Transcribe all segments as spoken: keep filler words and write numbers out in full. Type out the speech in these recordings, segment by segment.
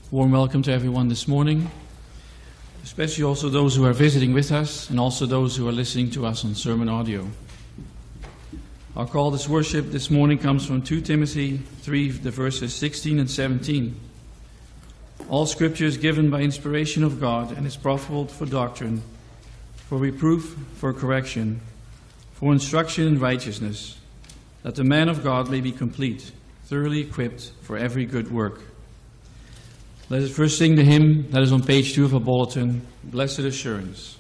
Warm welcome to everyone this morning, especially also those who are visiting with us and also those who are listening to us on sermon audio. Our call to worship this morning comes from Second Timothy three, the verses sixteen and seventeen. All scripture is given by inspiration of God and is profitable for doctrine, for reproof, for correction, for instruction in righteousness, that the man of God may be complete, thoroughly equipped for every good work. Let us first sing the hymn that is on page two of our bulletin, Blessed Assurance.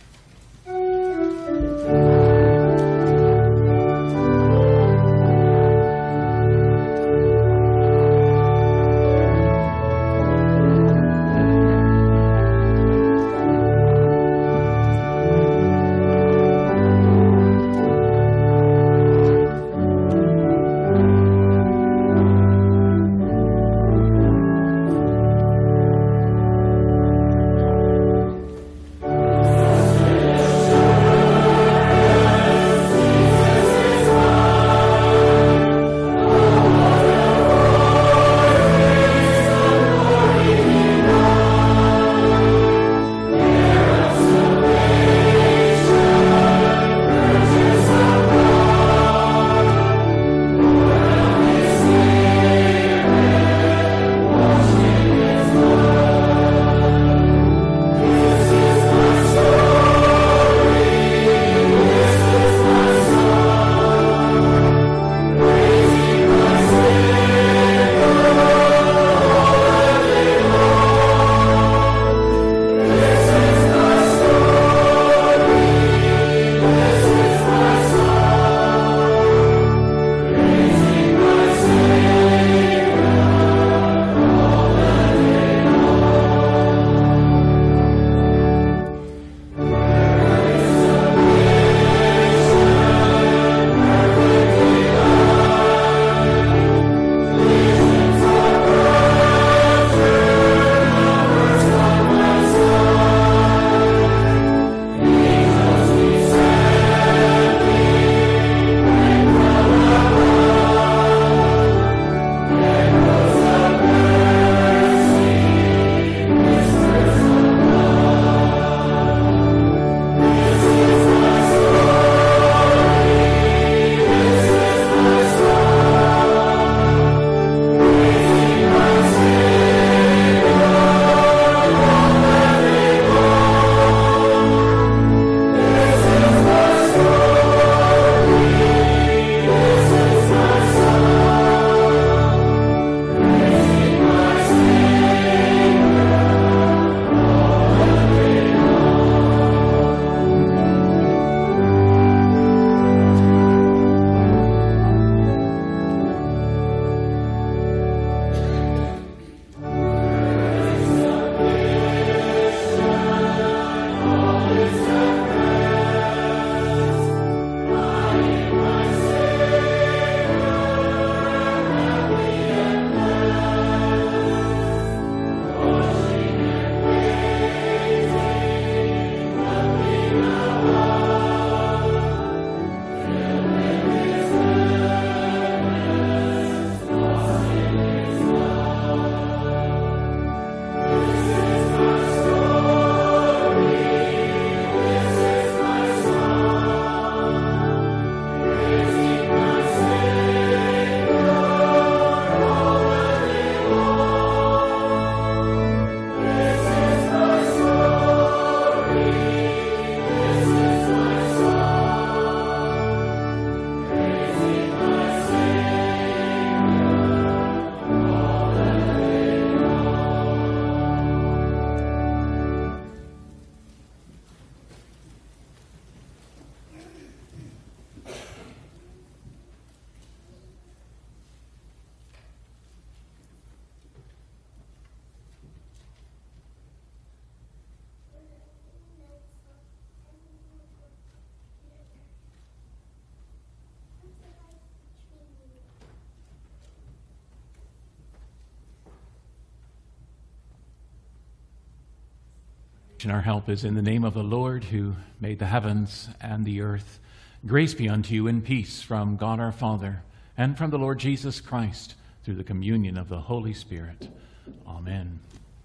Our help is in the name of the Lord who made the heavens and the earth. Grace be unto you and peace from God our Father and from the Lord Jesus Christ through the communion of the Holy Spirit. Amen.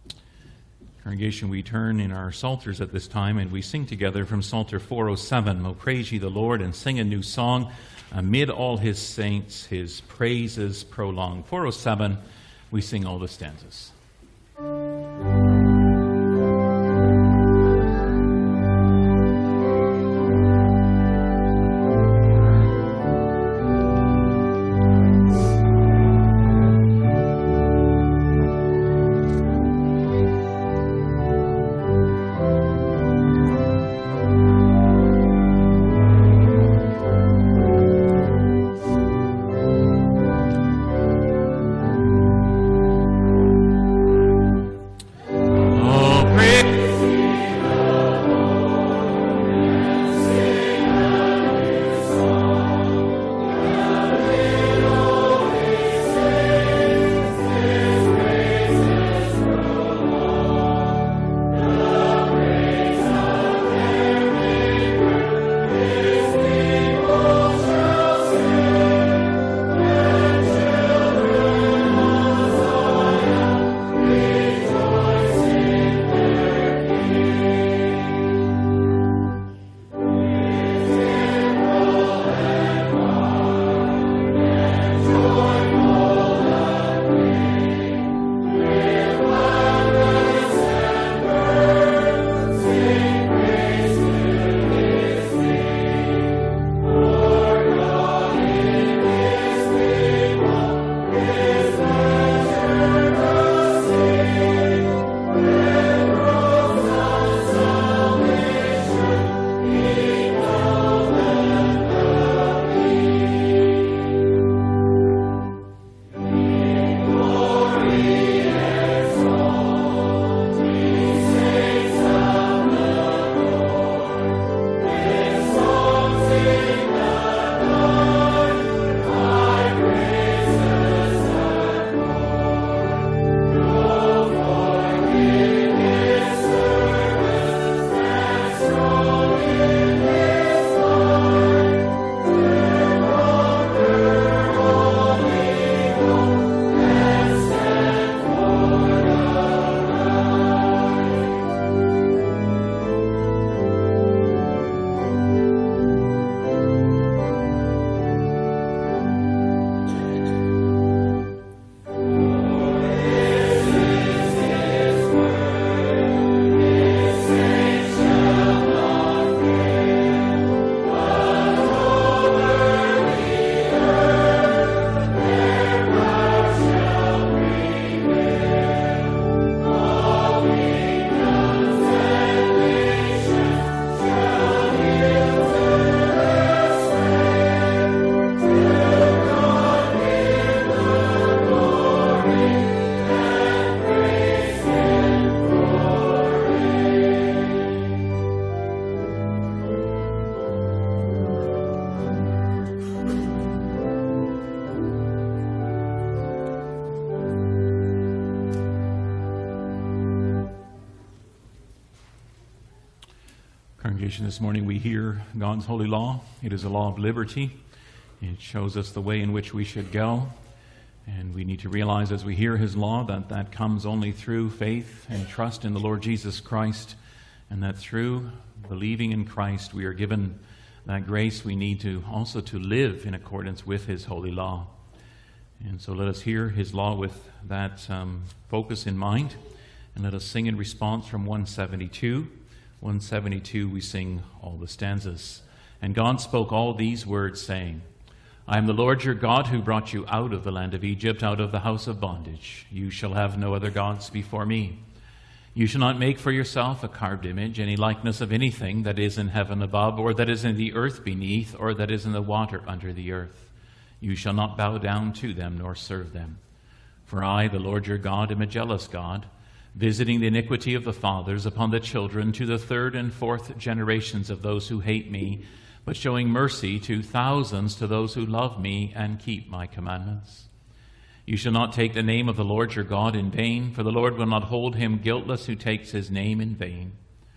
Congregation, we turn in our psalters at this time and we sing together from Psalter four oh seven, "O praise ye the Lord," and sing a new song, "Amid all his saints, his praises prolong." four oh seven, we sing all the stanzas. Congregation, this morning we hear God's holy law. It is a law of liberty. It shows us the way in which we should go. And we need to realize as we hear his law that that comes only through faith and trust in the Lord Jesus Christ, and that through believing in Christ we are given that grace we need to also to live in accordance with his holy law. And so let us hear his law with that um, focus in mind, and let us sing in response from one seventy-two. one seventy-two, we sing all the stanzas. "And God spoke all these words, saying, I am the Lord your God who brought you out of the land of Egypt, out of the house of bondage. You shall have no other gods before me. You shall not make for yourself a carved image, any likeness of anything that is in heaven above, or that is in the earth beneath, or that is in the water under the earth. You shall not bow down to them, nor serve them. For I, the Lord your God, am a jealous God, visiting the iniquity of the fathers upon the children to the third and fourth generations of those who hate me, but showing mercy to thousands to those who love me and keep my commandments. You shall not take the name of the Lord your God in vain, for the Lord will not hold him guiltless who takes his name in vain.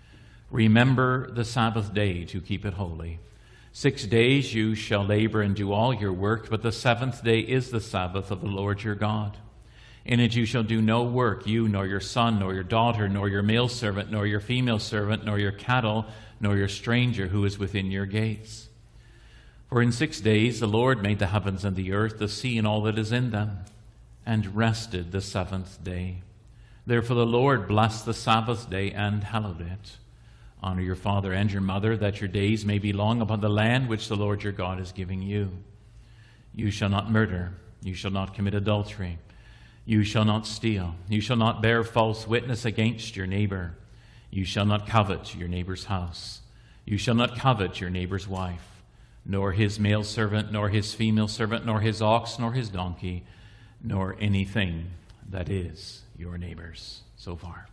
Remember the Sabbath day to keep it holy. Six days you shall labor and do all your work, but the seventh day is the Sabbath of the Lord your God. In it you shall do no work, you, nor your son, nor your daughter, nor your male servant, nor your female servant, nor your cattle, nor your stranger who is within your gates. For in six days the Lord made the heavens and the earth, the sea and all that is in them, and rested the seventh day. Therefore the Lord blessed the Sabbath day and hallowed it. Honor your father and your mother, that your days may be long upon the land which the Lord your God is giving you. You shall not murder. You shall not commit adultery. You shall not steal. You shall not bear false witness against your neighbor. You shall not covet your neighbor's house. You shall not covet your neighbor's wife, nor his male servant, nor his female servant, nor his ox, nor his donkey, nor anything that is your neighbor's. So far.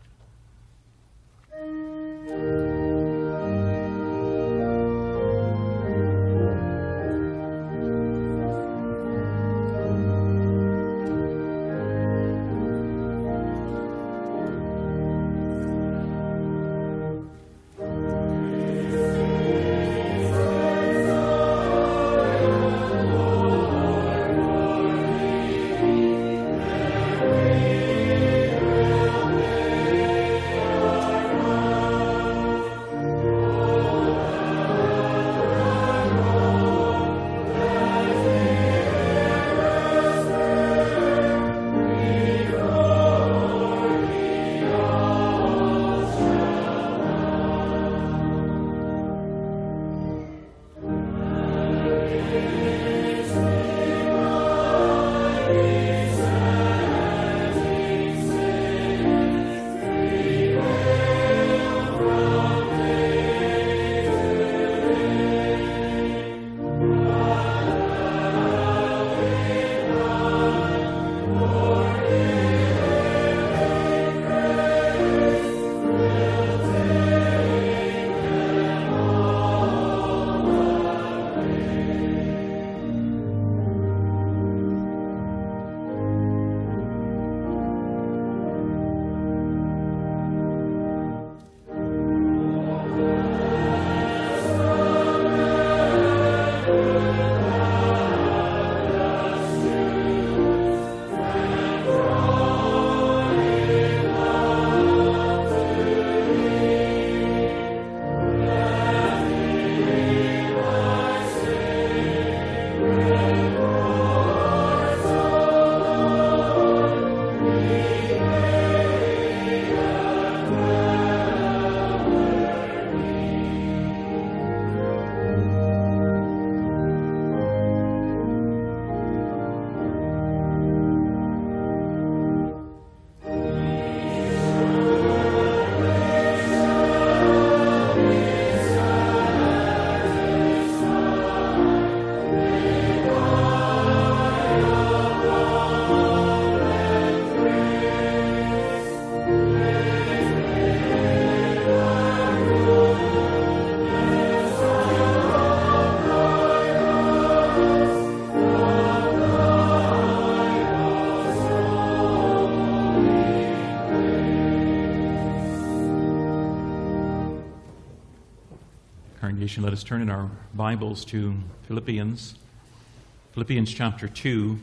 Congregation, let us turn in our Bibles to Philippians, Philippians chapter two,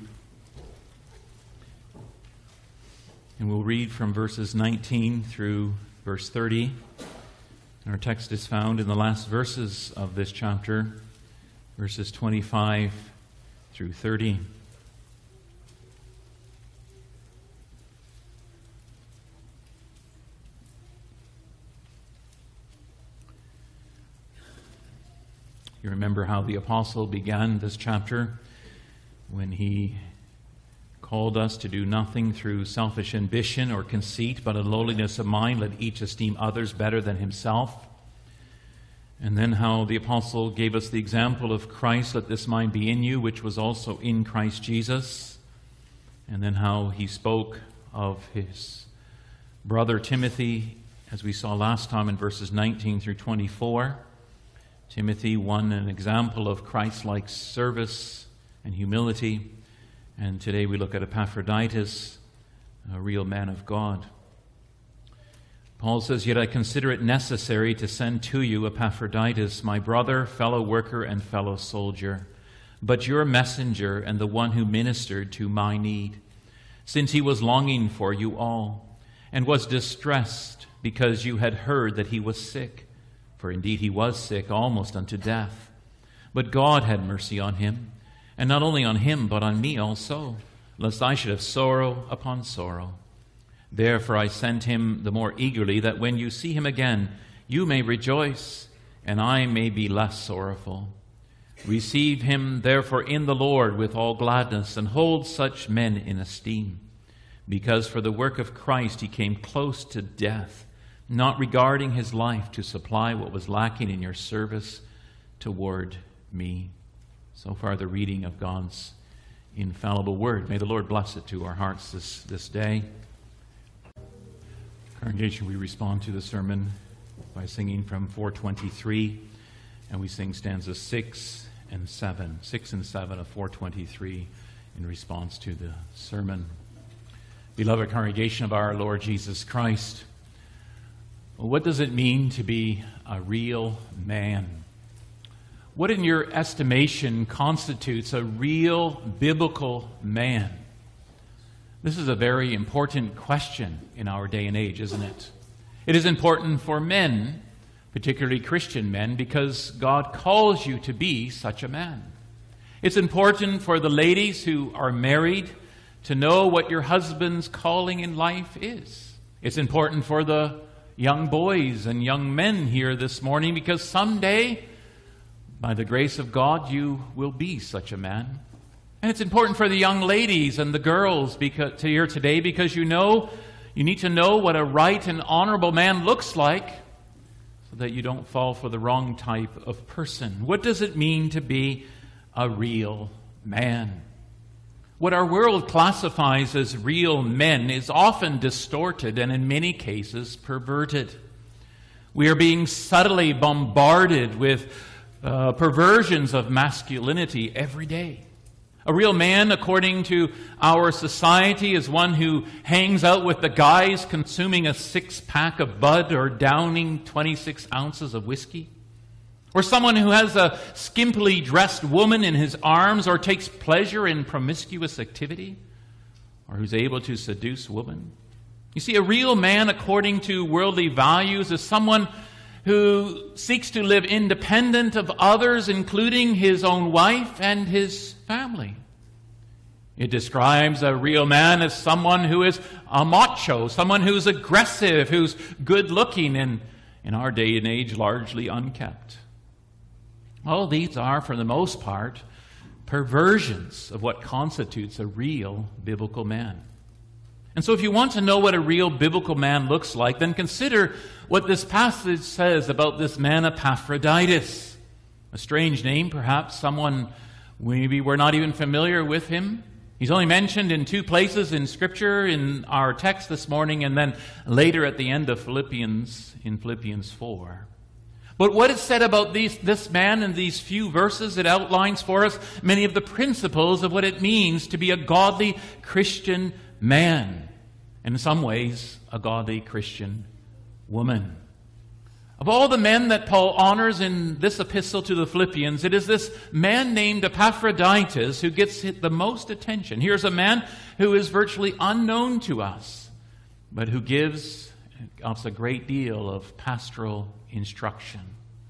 and we'll read from verses nineteen through verse thirty. And our text is found in the last verses of this chapter, verses twenty-five through thirty. You remember how the apostle began this chapter when he called us to do nothing through selfish ambition or conceit, but in lowliness of mind, let each esteem others better than himself. And then how the apostle gave us the example of Christ, let this mind be in you, which was also in Christ Jesus. And then how he spoke of his brother Timothy, as we saw last time in verses nineteen through twenty-four. Timothy, one, an example of Christ-like service and humility. And today we look at Epaphroditus, a real man of God. Paul says, "Yet I consider it necessary to send to you Epaphroditus, my brother, fellow worker, and fellow soldier, but your messenger and the one who ministered to my need, since he was longing for you all, and was distressed because you had heard that he was sick. For indeed he was sick, almost unto death. But God had mercy on him, and not only on him, but on me also, lest I should have sorrow upon sorrow. Therefore I sent him the more eagerly, that when you see him again, you may rejoice, and I may be less sorrowful. Receive him therefore in the Lord with all gladness, and hold such men in esteem. Because for the work of Christ he came close to death, not regarding his life, to supply what was lacking in your service toward me. So far the reading of God's infallible word. May the Lord bless it to our hearts this, this day. Congregation, we respond to the sermon by singing from four twenty-three, and we sing stanzas six and seven. Six and seven of four twenty-three in response to the sermon. Beloved congregation of our Lord Jesus Christ, what does it mean to be a real man? What in your estimation constitutes a real biblical man? This is a very important question in our day and age, isn't it? It is important for men, particularly Christian men, because God calls you to be such a man. It's important for the ladies who are married to know what your husband's calling in life is. It's important for the young boys and young men here this morning, because someday, by the grace of God, you will be such a man. And it's important for the young ladies and the girls because, to here today, because you know, you need to know what a right and honorable man looks like, so that you don't fall for the wrong type of person. What does it mean to be a real man? What our world classifies as real men is often distorted and in many cases perverted. We are being subtly bombarded with uh, perversions of masculinity every day. A real man, according to our society, is one who hangs out with the guys consuming a six-pack of Bud or downing twenty-six ounces of whiskey. Or someone who has a skimpily dressed woman in his arms, or takes pleasure in promiscuous activity, or who's able to seduce women. You see, a real man, according to worldly values, is someone who seeks to live independent of others, including his own wife and his family. It describes a real man as someone who is a macho, someone who's aggressive, who's good-looking, and in our day and age, largely unkept. All these are, for the most part, perversions of what constitutes a real biblical man. And so if you want to know what a real biblical man looks like, then consider what this passage says about this man Epaphroditus. A strange name, perhaps. Someone, maybe we're not even familiar with him. He's only mentioned in two places in Scripture, in our text this morning, and then later at the end of Philippians, in Philippians four. But what is said about these, this man in these few verses, it outlines for us many of the principles of what it means to be a godly Christian man. And in some ways, a godly Christian woman. Of all the men that Paul honors in this epistle to the Philippians, it is this man named Epaphroditus who gets the most attention. Here's a man who is virtually unknown to us, but who gives us a great deal of pastoral instruction.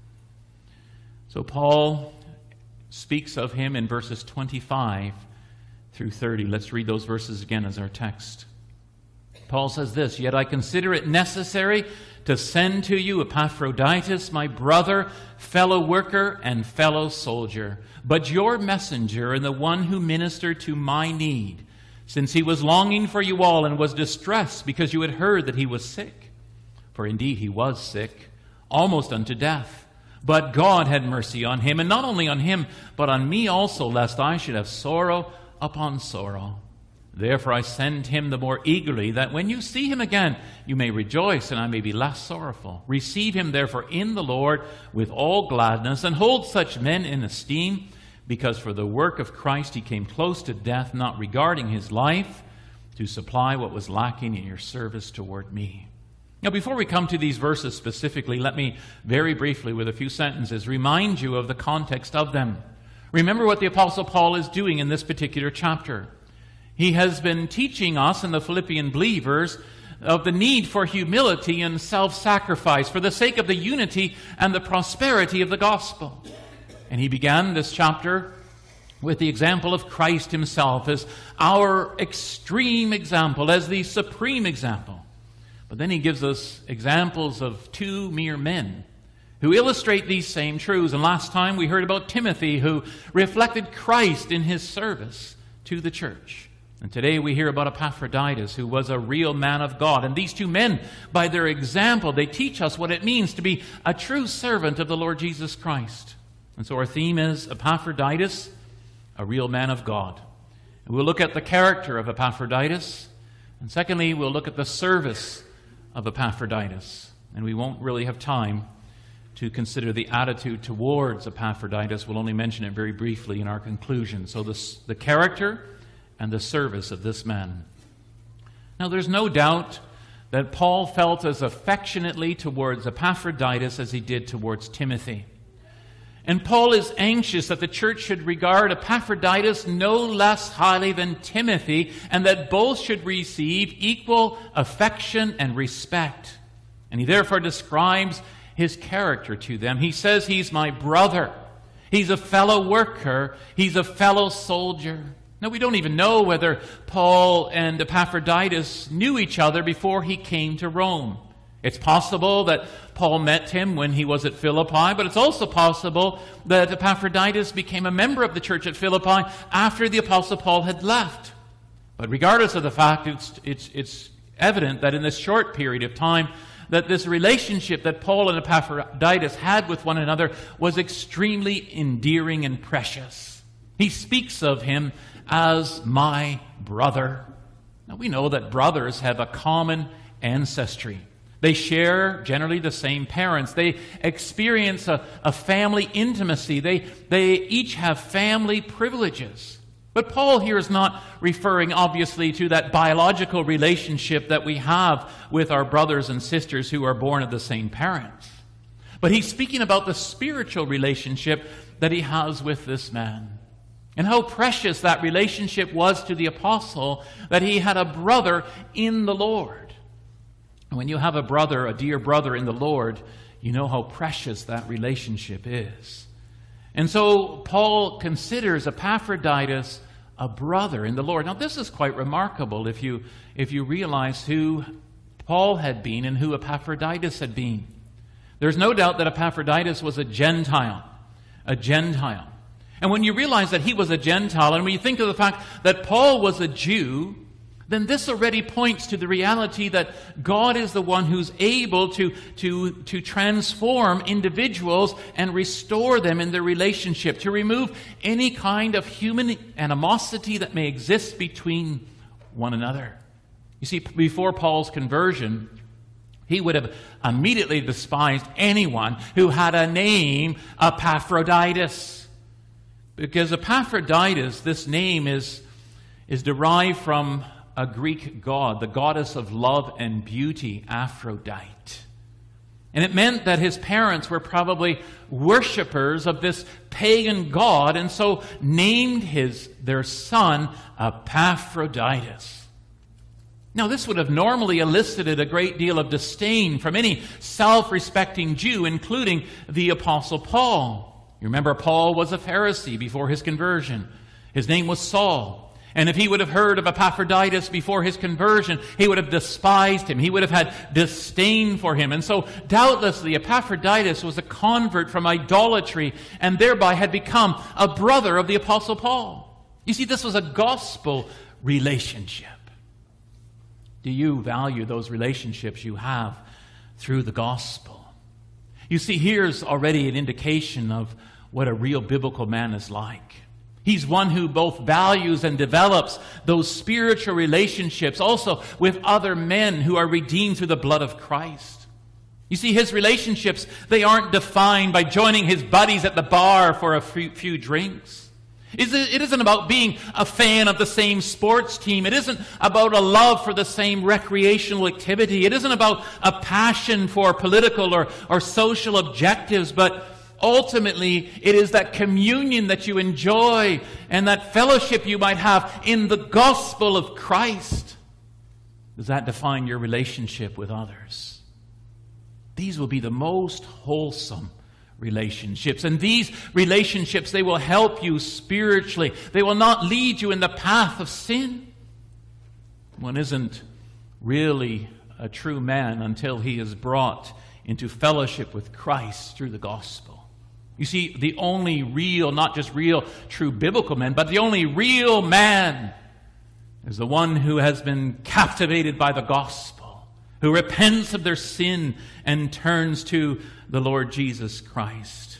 So Paul speaks of him in verses twenty-five through thirty. Let's read those verses again as our text. Paul says this, "Yet I consider it necessary to send to you Epaphroditus, my brother, fellow worker, and fellow soldier, but your messenger and the one who ministered to my need, since he was longing for you all and was distressed because you had heard that he was sick. For indeed he was sick, almost unto death. But God had mercy on him, and not only on him, but on me also, lest I should have sorrow upon sorrow. Therefore I send him the more eagerly, that when you see him again, you may rejoice, and I may be less sorrowful. Receive him therefore in the Lord with all gladness, and hold such men in esteem, because for the work of Christ he came close to death, not regarding his life, to supply what was lacking in your service toward me." Now, before we come to these verses specifically, let me very briefly, with a few sentences, remind you of the context of them. Remember what the Apostle Paul is doing in this particular chapter. He has been teaching us and the Philippian believers of the need for humility and self-sacrifice for the sake of the unity and the prosperity of the gospel. And he began this chapter with the example of Christ himself as our extreme example, as the supreme example. But then he gives us examples of two mere men who illustrate these same truths. And last time we heard about Timothy, who reflected Christ in his service to the church. And today we hear about Epaphroditus, who was a real man of God. And these two men, by their example, they teach us what it means to be a true servant of the Lord Jesus Christ. And so our theme is Epaphroditus, a real man of God. And we'll look at the character of Epaphroditus. And secondly, we'll look at the service of Epaphroditus. And we won't really have time to consider the attitude towards Epaphroditus. We'll only mention it very briefly in our conclusion. So this, the character and the service of this man. Now, there's no doubt that Paul felt as affectionately towards Epaphroditus as he did towards Timothy. And Paul is anxious that the church should regard Epaphroditus no less highly than Timothy, and that both should receive equal affection and respect. And he therefore describes his character to them. He says he's my brother. He's a fellow worker. He's a fellow soldier. Now, we don't even know whether Paul and Epaphroditus knew each other before he came to Rome. It's possible that Paul met him when he was at Philippi, but it's also possible that Epaphroditus became a member of the church at Philippi after the Apostle Paul had left. But regardless of the fact, it's, it's, it's evident that in this short period of time, that this relationship that Paul and Epaphroditus had with one another was extremely endearing and precious. He speaks of him as my brother. Now, we know that brothers have a common ancestry. They share generally the same parents. They experience a, a family intimacy. They, they each have family privileges. But Paul here is not referring, obviously, to that biological relationship that we have with our brothers and sisters who are born of the same parents. But he's speaking about the spiritual relationship that he has with this man. And how precious that relationship was to the apostle, that he had a brother in the Lord. And when you have a brother, a dear brother in the Lord, you know how precious that relationship is. And so Paul considers Epaphroditus a brother in the Lord. Now, this is quite remarkable if you, if you realize who Paul had been and who Epaphroditus had been. There's no doubt that Epaphroditus was a Gentile, a Gentile. And when you realize that he was a Gentile, and when you think of the fact that Paul was a Jew, then this already points to the reality that God is the one who's able to, to, to transform individuals and restore them in their relationship, to remove any kind of human animosity that may exist between one another. You see, before Paul's conversion, he would have immediately despised anyone who had a name Epaphroditus. Because Epaphroditus, this name is, is derived from a Greek god, the goddess of love and beauty, Aphrodite. And it meant that his parents were probably worshippers of this pagan god, and so named his their son Epaphroditus. Now, this would have normally elicited a great deal of disdain from any self-respecting Jew, including the Apostle Paul. You remember, Paul was a Pharisee before his conversion. His name was Saul. And if he would have heard of Epaphroditus before his conversion, he would have despised him. He would have had disdain for him. And so, doubtlessly, Epaphroditus was a convert from idolatry and thereby had become a brother of the Apostle Paul. You see, this was a gospel relationship. Do you value those relationships you have through the gospel? You see, here's already an indication of what a real biblical man is like. He's one who both values and develops those spiritual relationships also with other men who are redeemed through the blood of Christ. You see, his relationships, they aren't defined by joining his buddies at the bar for a few, few drinks. It isn't about being a fan of the same sports team. It isn't about a love for the same recreational activity. It isn't about a passion for political or, or social objectives, but ultimately it is that communion that you enjoy and that fellowship you might have in the gospel of Christ. Does that define your relationship with others? These will be the most wholesome relationships. And these relationships, they will help you spiritually. They will not lead you in the path of sin. One isn't really a true man until he is brought into fellowship with Christ through the gospel. You see, the only real, not just real, true biblical man, but the only real man is the one who has been captivated by the gospel, who repents of their sin and turns to the Lord Jesus Christ.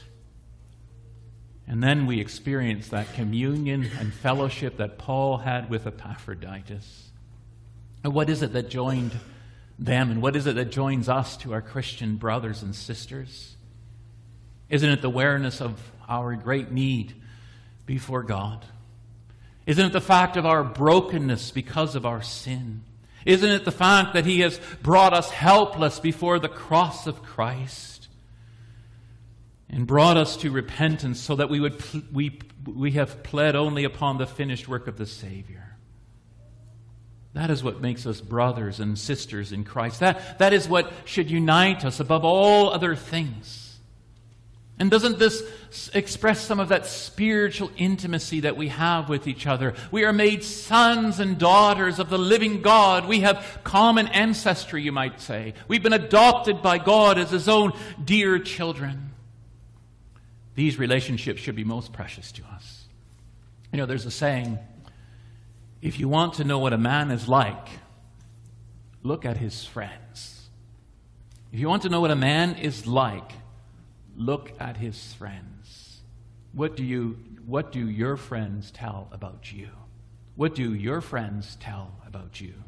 And then we experience that communion and fellowship that Paul had with Epaphroditus. And what is it that joined them, and what is it that joins us to our Christian brothers and sisters? Isn't it the awareness of our great need before God? Isn't it the fact of our brokenness because of our sin? Isn't it the fact that He has brought us helpless before the cross of Christ and brought us to repentance so that we would pl- we we have pled only upon the finished work of the Savior? That is what makes us brothers and sisters in Christ. That, that is what should unite us above all other things. And doesn't this express some of that spiritual intimacy that we have with each other? We are made sons and daughters of the living God. We have common ancestry, you might say. We've been adopted by God as His own dear children. These relationships should be most precious to us. You know, there's a saying, if you want to know what a man is like, look at his friends. If you want to know what a man is like, look at his friends. What do you, what do your friends tell about you? What do your friends tell about you?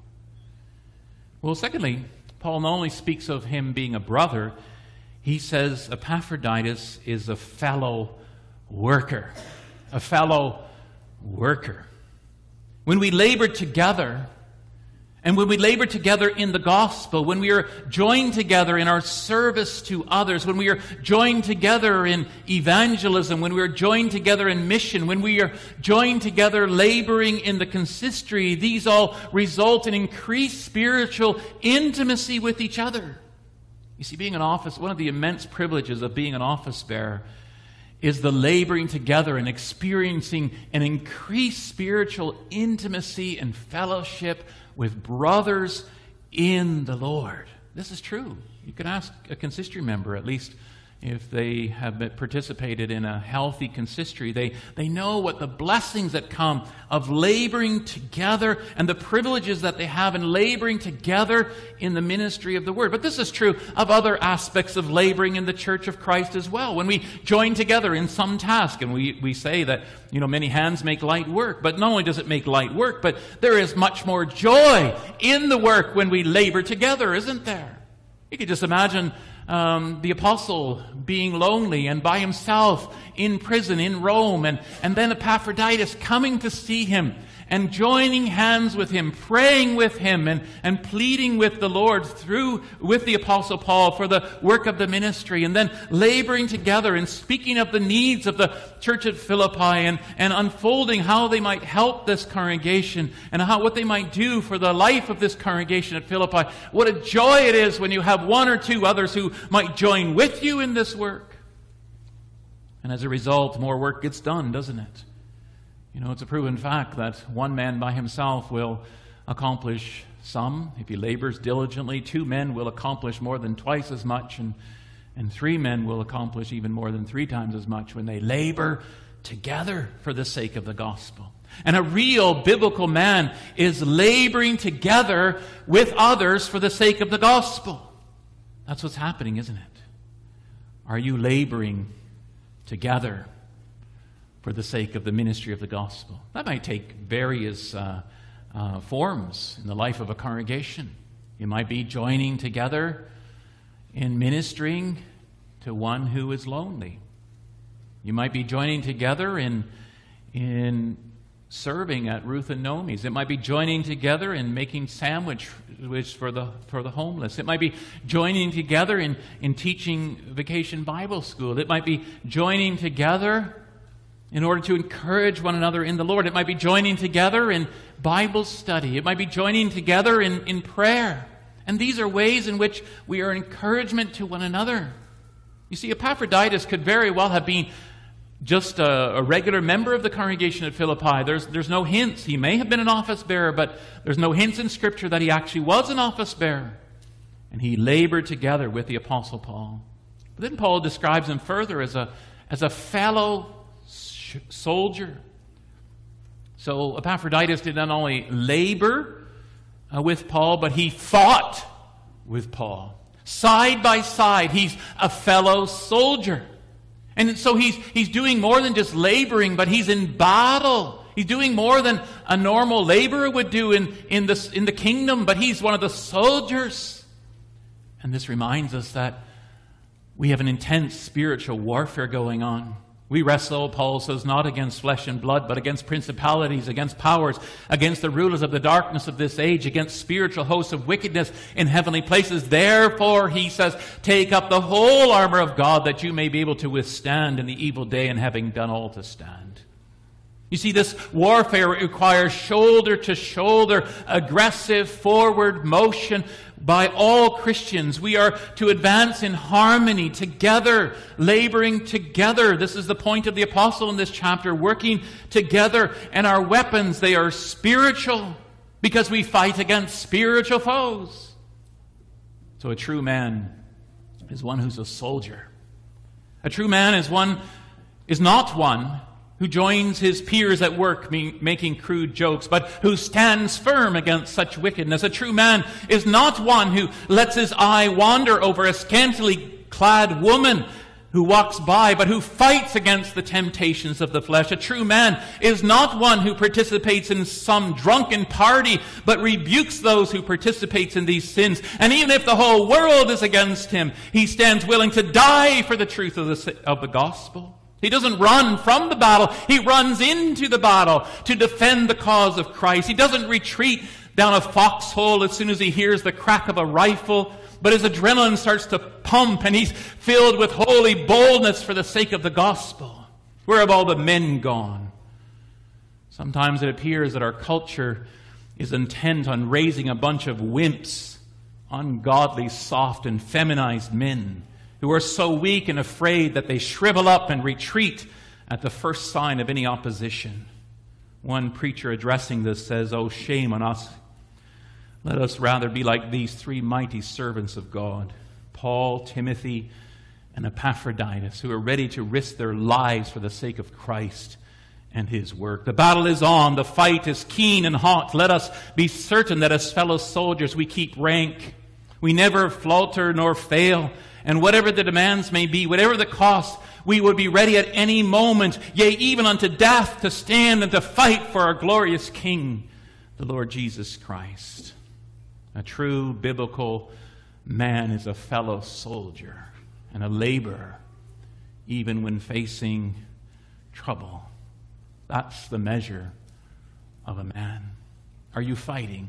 Well, secondly, Paul not only speaks of him being a brother, he says Epaphroditus is a fellow worker. A fellow worker. When we labor together, and when we labor together in the gospel, when we are joined together in our service to others, when we are joined together in evangelism, when we are joined together in mission, when we are joined together laboring in the consistory, these all result in increased spiritual intimacy with each other. You see, being an office, one of the immense privileges of being an office bearer is the laboring together and experiencing an increased spiritual intimacy and fellowship with brothers in the Lord. This is true. You can ask a consistory member, at least if they have been participated in a healthy consistory. They, they know what the blessings that come of laboring together and the privileges that they have in laboring together in the ministry of the Word. But this is true of other aspects of laboring in the Church of Christ as well. When we join together in some task, and we, we say that, you know, many hands make light work, but not only does it make light work, but there is much more joy in the work when we labor together, isn't there? You could just imagine Um, the apostle being lonely and by himself in prison in Rome, and, and then Epaphroditus coming to see him and joining hands with him, praying with him, and, and pleading with the Lord through with the apostle Paul for the work of the ministry, and then laboring together and speaking of the needs of the church at Philippi, and, and unfolding how they might help this congregation and how what they might do for the life of this congregation at Philippi. What a joy it is when you have one or two others who might join with you in this work. And as a result, more work gets done, doesn't it? You know, it's a proven fact that one man by himself will accomplish some. If he labors diligently, two men will accomplish more than twice as much, and, and three men will accomplish even more than three times as much when they labor together for the sake of the gospel. And a real biblical man is laboring together with others for the sake of the gospel. That's what's happening, isn't it? Are you laboring together for the sake of the ministry of the gospel? That might take various uh, uh, forms in the life of a congregation. You might be joining together in ministering to one who is lonely. You might be joining together in, in serving at Ruth and Naomi's. It might be joining together in making sandwich for the for the homeless. It might be joining together in, in teaching Vacation Bible School. It might be joining together in order to encourage one another in the Lord. It might be joining together in Bible study. It might be joining together in, in prayer. And these are ways in which we are encouragement to one another. You see, Epaphroditus could very well have been just a, a regular member of the congregation at Philippi. There's, there's no hints. He may have been an office bearer, but there's no hints in Scripture that he actually was an office bearer. And he labored together with the Apostle Paul. But then Paul describes him further as a, as a fellow sh- soldier. So Epaphroditus did not only labor uh, with Paul, but he fought with Paul. Side by side, he's a fellow soldier. And so he's he's doing more than just laboring, but he's in battle. He's doing more than a normal laborer would do in, in, the, in the kingdom, but he's one of the soldiers. And this reminds us that we have an intense spiritual warfare going on. We wrestle, Paul says, not against flesh and blood, but against principalities, against powers, against the rulers of the darkness of this age, against spiritual hosts of wickedness in heavenly places. Therefore, he says, take up the whole armor of God that you may be able to withstand in the evil day, and having done all to stand. You see, this warfare requires shoulder-to-shoulder, aggressive forward motion by all Christians. We are to advance in harmony, together, laboring together. This is the point of the apostle in this chapter, working together. And our weapons, they are spiritual, because we fight against spiritual foes. So a true man is one who's a soldier. A true man is one, is not one who joins his peers at work making crude jokes, but who stands firm against such wickedness. A true man is not one who lets his eye wander over a scantily clad woman who walks by, but who fights against the temptations of the flesh. A true man is not one who participates in some drunken party, but rebukes those who participate in these sins. And even if the whole world is against him, he stands willing to die for the truth of the, of the gospel. He doesn't run from the battle. He runs into the battle to defend the cause of Christ. He doesn't retreat down a foxhole as soon as he hears the crack of a rifle, but his adrenaline starts to pump and he's filled with holy boldness for the sake of the gospel. Where have all the men gone? Sometimes it appears that our culture is intent on raising a bunch of wimps, ungodly, soft, and feminized men who are so weak and afraid that they shrivel up and retreat at the first sign of any opposition. One preacher addressing this says, "Oh, shame on us. Let us rather be like these three mighty servants of God, Paul, Timothy, and Epaphroditus, who are ready to risk their lives for the sake of Christ and his work. The battle is on. The fight is keen and hot. Let us be certain that as fellow soldiers we keep rank. We never falter nor fail. And whatever the demands may be, whatever the cost, we would be ready at any moment, yea, even unto death, to stand and to fight for our glorious King, the Lord Jesus Christ." A true biblical man is a fellow soldier and a laborer, even when facing trouble. That's the measure of a man. Are you fighting?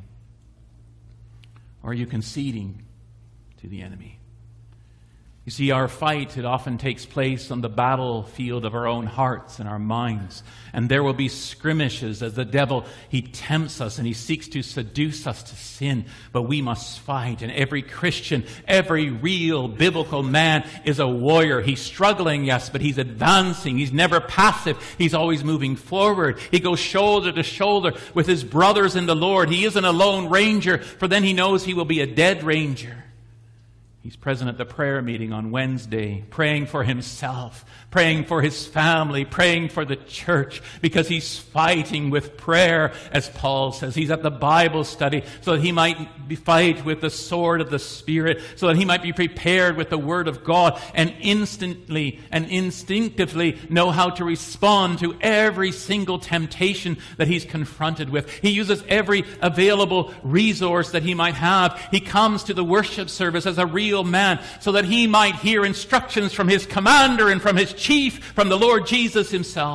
Or are you conceding to the enemy? You see, our fight, it often takes place on the battlefield of our own hearts and our minds. And there will be skirmishes as the devil, he tempts us and he seeks to seduce us to sin. But we must fight. And every Christian, every real biblical man is a warrior. He's struggling, yes, but he's advancing. He's never passive. He's always moving forward. He goes shoulder to shoulder with his brothers in the Lord. He isn't a lone ranger, for then he knows he will be a dead ranger. He's present at the prayer meeting on Wednesday, praying for himself, praying for his family, praying for the church, because he's fighting with prayer, as Paul says. He's at the Bible study so that he might be fight with the sword of the Spirit, so that he might be prepared with the Word of God and instantly and instinctively know how to respond to every single temptation that he's confronted with. He uses every available resource that he might have. He comes to the worship service as a real man so that he might hear instructions from his commander and from his chief, from the Lord Jesus himself.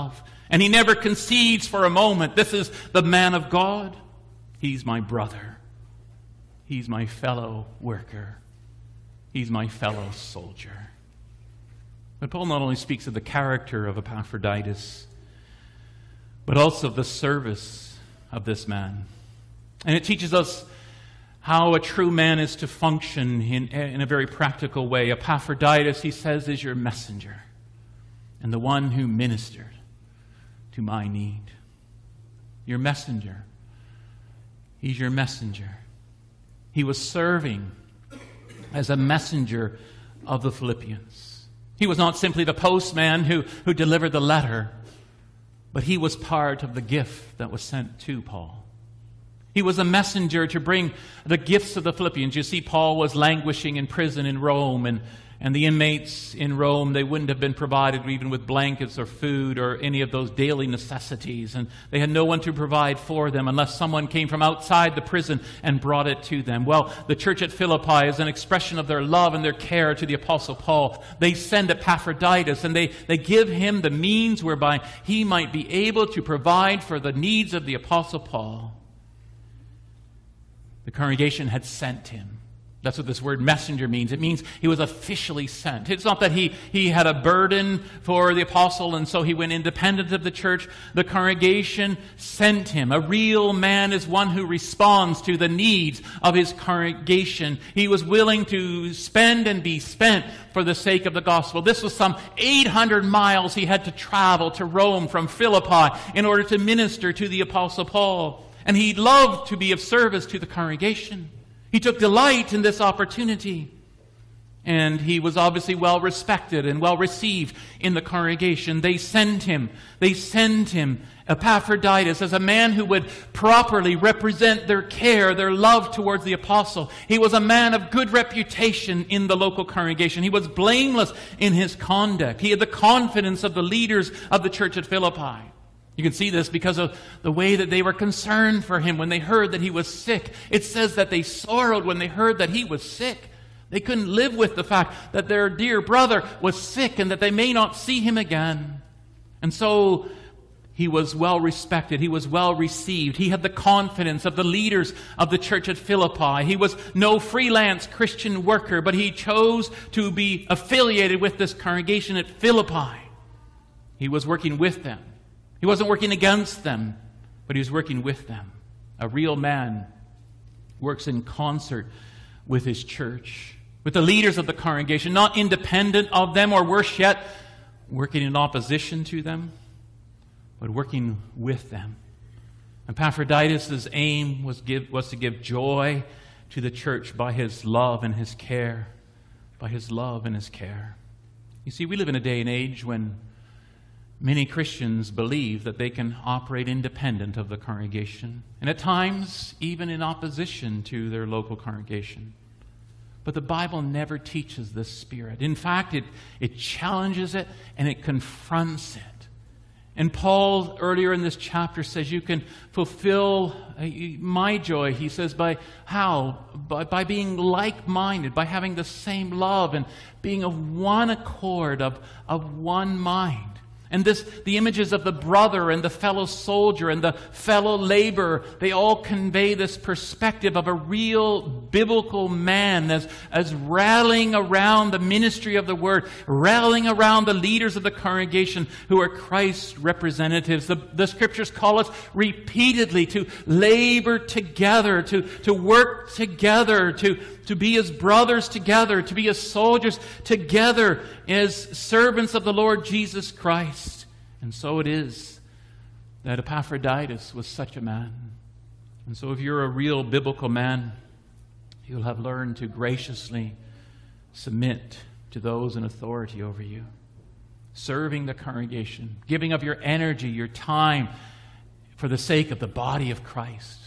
And he never concedes for a moment. This is the man of God. He's my brother. He's my fellow worker. He's my fellow soldier. But Paul not only speaks of the character of Epaphroditus, but also of the service of this man. And it teaches us how a true man is to function in, in a very practical way. Epaphroditus, he says, is your messenger and the one who ministered to my need. Your messenger. He's your messenger. He was serving as a messenger of the Philippians. He was not simply the postman who, who delivered the letter, but he was part of the gift that was sent to Paul. He was a messenger to bring the gifts of the Philippians. You see, Paul was languishing in prison in Rome, and, and the inmates in Rome, they wouldn't have been provided even with blankets or food or any of those daily necessities. And they had no one to provide for them unless someone came from outside the prison and brought it to them. Well, the church at Philippi is an expression of their love and their care to the Apostle Paul. They send Epaphroditus, and they, they give him the means whereby he might be able to provide for the needs of the Apostle Paul. The congregation had sent him. That's what this word messenger means. It means he was officially sent. It's not that he, he had a burden for the apostle and so he went independent of the church. The congregation sent him. A real man is one who responds to the needs of his congregation. He was willing to spend and be spent for the sake of the gospel. This was some eight hundred miles he had to travel to Rome from Philippi in order to minister to the apostle Paul. And he loved to be of service to the congregation. He took delight in this opportunity. And he was obviously well respected and well received in the congregation. They send him. They send him, Epaphroditus, as a man who would properly represent their care, their love towards the apostle. He was a man of good reputation in the local congregation. He was blameless in his conduct. He had the confidence of the leaders of the church at Philippi. You can see this because of the way that they were concerned for him when they heard that he was sick. It says that they sorrowed when they heard that he was sick. They couldn't live with the fact that their dear brother was sick and that they may not see him again. And so he was well respected. He was well received. He had the confidence of the leaders of the church at Philippi. He was no freelance Christian worker, but he chose to be affiliated with this congregation at Philippi. He was working with them. He wasn't working against them, but he was working with them. A real man works in concert with his church, with the leaders of the congregation, not independent of them, or worse yet, working in opposition to them, but working with them. Epaphroditus' aim was, give, was to give joy to the church by his love and his care, by his love and his care. You see, we live in a day and age when many Christians believe that they can operate independent of the congregation, and at times even in opposition to their local congregation. But the Bible never teaches this spirit. In fact, it, it challenges it and it confronts it. And Paul, earlier in this chapter, says you can fulfill my joy, he says, by how? By, by being like-minded, by having the same love and being of one accord, of, of one mind. And this, the images of the brother and the fellow soldier and the fellow laborer, they all convey this perspective of a real biblical man as, as rallying around the ministry of the word, rallying around the leaders of the congregation who are Christ's representatives. The, the scriptures call us repeatedly to labor together, to, to work together, to, to be as brothers together, to be as soldiers together, as servants of the Lord Jesus Christ. And so it is that Epaphroditus was such a man. And so if you're a real biblical man, you'll have learned to graciously submit to those in authority over you, serving the congregation, giving of your energy, your time for the sake of the body of Christ.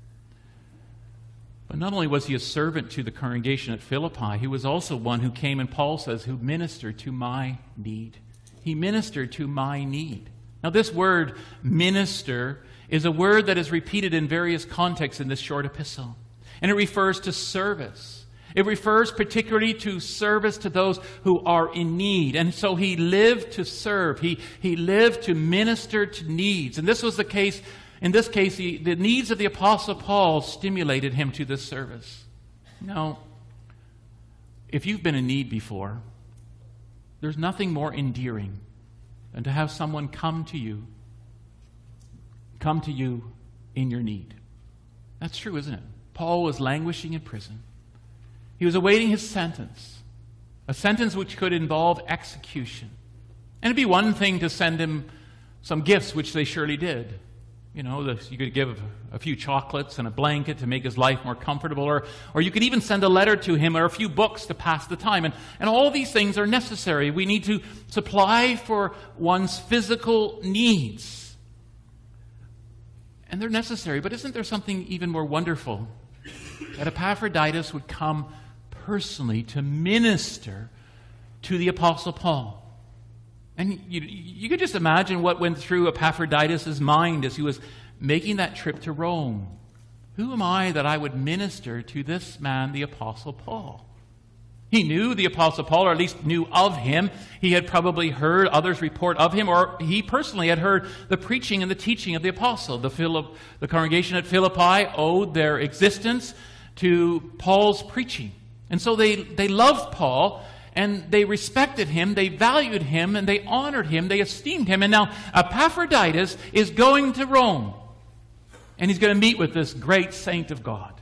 But not only was he a servant to the congregation at Philippi, he was also one who came, and Paul says, who ministered to my need. He ministered to my need. Now this word, minister, is a word that is repeated in various contexts in this short epistle. And it refers to service. It refers particularly to service to those who are in need. And so he lived to serve. He, he lived to minister to needs. And this was the case, in this case, he, the needs of the Apostle Paul stimulated him to this service. Now, if you've been in need before, there's nothing more endearing than to have someone come to you, come to you in your need. That's true, isn't it? Paul was languishing in prison. He was awaiting his sentence, a sentence which could involve execution. And it'd be one thing to send him some gifts, which they surely did. You know, the, you could give a few chocolates and a blanket to make his life more comfortable, or, or you could even send a letter to him or a few books to pass the time. And, and all these things are necessary. We need to supply for one's physical needs. And they're necessary, but isn't there something even more wonderful? That Epaphroditus would come personally to minister to the Apostle Paul. And you, you could just imagine what went through Epaphroditus' mind as he was making that trip to Rome. Who am I that I would minister to this man, the Apostle Paul? He knew the Apostle Paul, or at least knew of him. He had probably heard others report of him, or he personally had heard the preaching and the teaching of the Apostle. The, Philipp, the congregation at Philippi owed their existence to Paul's preaching. And so they, they loved Paul, and they respected him, they valued him, and they honored him, they esteemed him. And now Epaphroditus is going to Rome, and he's going to meet with this great saint of God.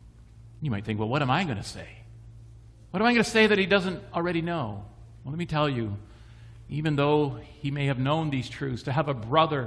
You might think, well, what am I going to say? What am I going to say that he doesn't already know? Well, let me tell you, even though he may have known these truths, to have a brother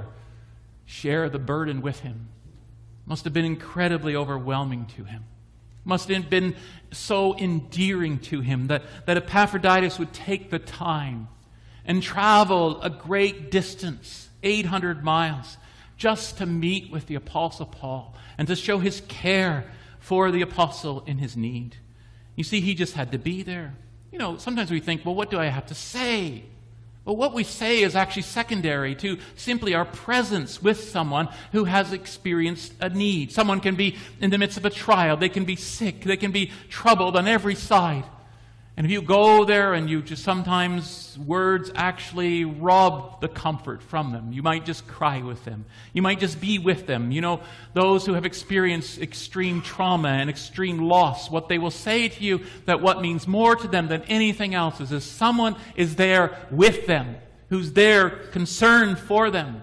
share the burden with him must have been incredibly overwhelming to him. Must have been so endearing to him that, that Epaphroditus would take the time and travel a great distance, eight hundred miles, just to meet with the Apostle Paul and to show his care for the apostle in his need. You see, he just had to be there. You know, sometimes we think, well, what do I have to say? Well, what we say is actually secondary to simply our presence with someone who has experienced a need. Someone can be in the midst of a trial. They can be sick. They can be troubled on every side. And if you go there and you just sometimes words actually rob the comfort from them. You might just cry with them. You might just be with them. You know, those who have experienced extreme trauma and extreme loss, what they will say to you, that what means more to them than anything else is if someone is there with them, who's there concerned for them.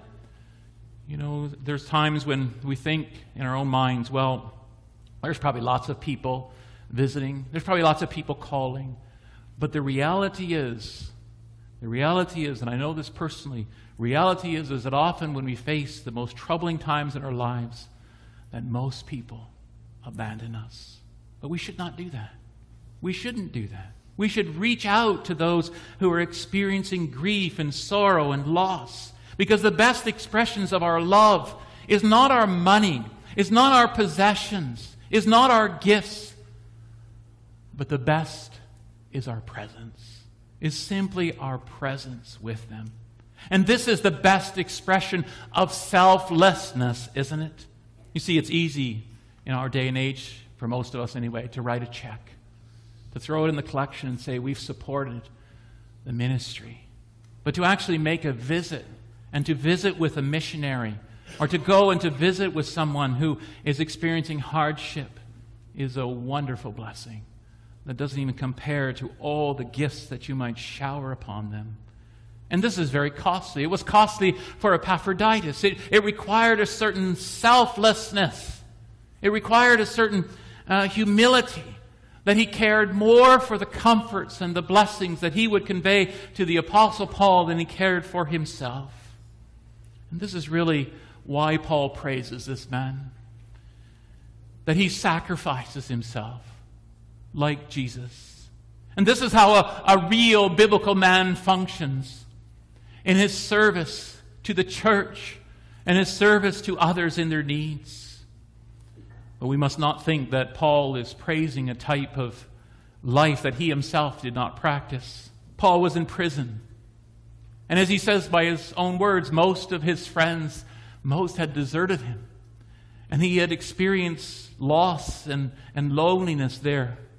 You know, there's times when we think in our own minds, well, there's probably lots of people visiting. There's probably lots of people calling. But the reality is, the reality is, and I know this personally, reality is, is that often when we face the most troubling times in our lives, that most people abandon us. But we should not do that. We shouldn't do that. We should reach out to those who are experiencing grief and sorrow and loss. Because the best expressions of our love is not our money, is not our possessions, is not our gifts, but the best is our presence, is simply our presence with them. And this is the best expression of selflessness, isn't it? You see, it's easy in our day and age, for most of us anyway, to write a check, to throw it in the collection and say, we've supported the ministry. But to actually make a visit, and to visit with a missionary, or to go and to visit with someone who is experiencing hardship, is a wonderful blessing that doesn't even compare to all the gifts that you might shower upon them. And this is very costly. It was costly for Epaphroditus. It, it required a certain selflessness. It required a certain uh, humility, that he cared more for the comforts and the blessings that he would convey to the Apostle Paul than he cared for himself. And this is really why Paul praises this man, that he sacrifices himself like Jesus. And this is how a, a real biblical man functions in his service to the church and his service to others in their needs. But we must not think that Paul is praising a type of life that he himself did not practice. Paul was in prison. And as he says by his own words, most of his friends, most had deserted him. And he had experienced loss and, and loneliness there.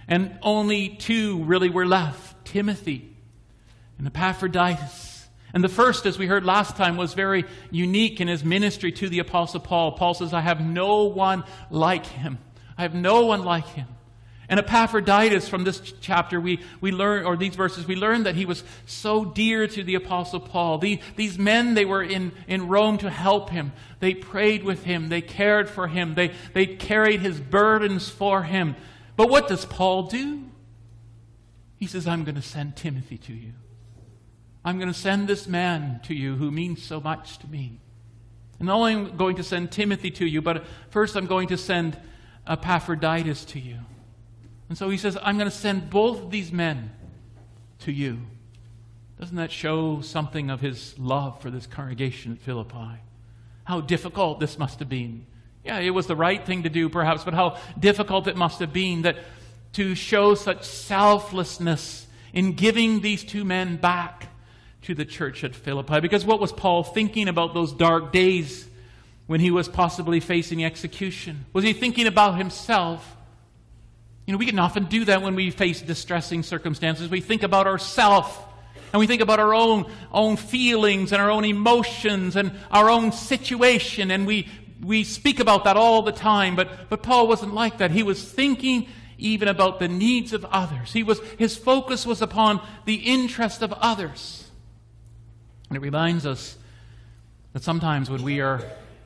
And only two really were left, Timothy and Epaphroditus. And the first, as we heard last time, was very unique in his ministry to the Apostle Paul. Paul says, I have no one like him. I have no one like him. And Epaphroditus, from this chapter, we, we learn, or these verses, we learn that he was so dear to the Apostle Paul. The, these men, they were in, in Rome to help him. They prayed with him. They cared for him. They, they carried his burdens for him. But what does Paul do? He says, I'm going to send Timothy to you. I'm going to send this man to you who means so much to me. And not only am I going to send Timothy to you, but first I'm going to send Epaphroditus to you. And so he says, I'm going to send both of these men to you. Doesn't that show something of his love for this congregation at Philippi? How difficult this must have been. Yeah, it was the right thing to do perhaps, but how difficult it must have been that to show such selflessness in giving these two men back to the church at Philippi. Because what was Paul thinking about those dark days when he was possibly facing execution? Was he thinking about himself? You know, we can often do that when we face distressing circumstances. We think about ourselves, and we think about our own, own feelings and our own emotions and our own situation, and we, we speak about that all the time. But, but Paul wasn't like that. He was thinking even about the needs of others. He was, his focus was upon the interest of others. And it reminds us that sometimes when we are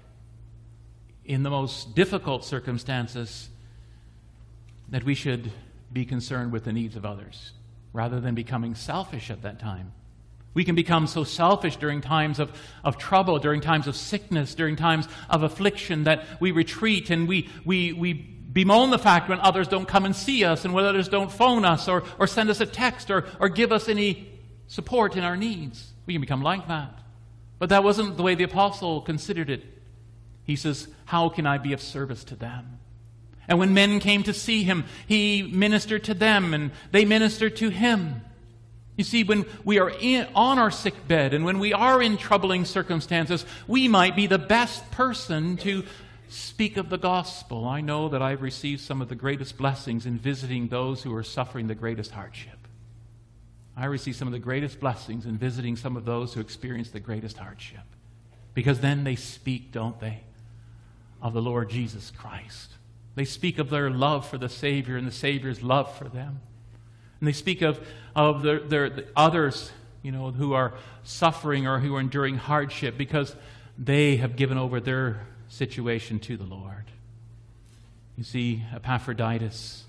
in the most difficult circumstances, that we should be concerned with the needs of others rather than becoming selfish at that time. We can become so selfish during times of, of trouble, during times of sickness, during times of affliction, that we retreat and we, we, we bemoan the fact when others don't come and see us and when others don't phone us or, or send us a text or, or give us any support in our needs. We can become like that. But that wasn't the way the apostle considered it. He says, how can I be of service to them? And when men came to see him, he ministered to them and they ministered to him. You see, when we are in, on our sick bed and when we are in troubling circumstances, we might be the best person to speak of the gospel. I know that I've received some of the greatest blessings in visiting those who are suffering the greatest hardship. I receive some of the greatest blessings in visiting some of those who experience the greatest hardship. Because then they speak, don't they, of the Lord Jesus Christ. They speak of their love for the Savior and the Savior's love for them. And they speak of, of their, their, the others, you know, who are suffering or who are enduring hardship because they have given over their situation to the Lord. You see, Epaphroditus,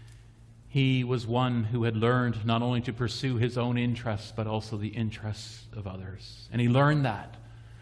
he was one who had learned not only to pursue his own interests, but also the interests of others. And he learned that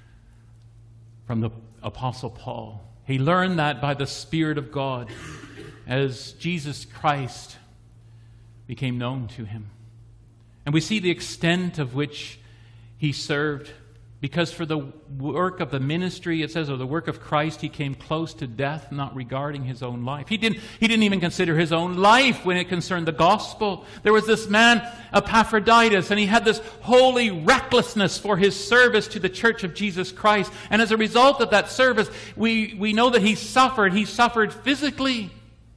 from the Apostle Paul. He learned that by the Spirit of God as Jesus Christ became known to him. And we see the extent of which he served, because for the work of the ministry, it says, or the work of Christ, he came close to death, not regarding his own life. He didn't, he didn't even consider his own life when it concerned the gospel. There was this man, Epaphroditus, and he had this holy recklessness for his service to the church of Jesus Christ. And as a result of that service, we, we know that he suffered. He suffered physically.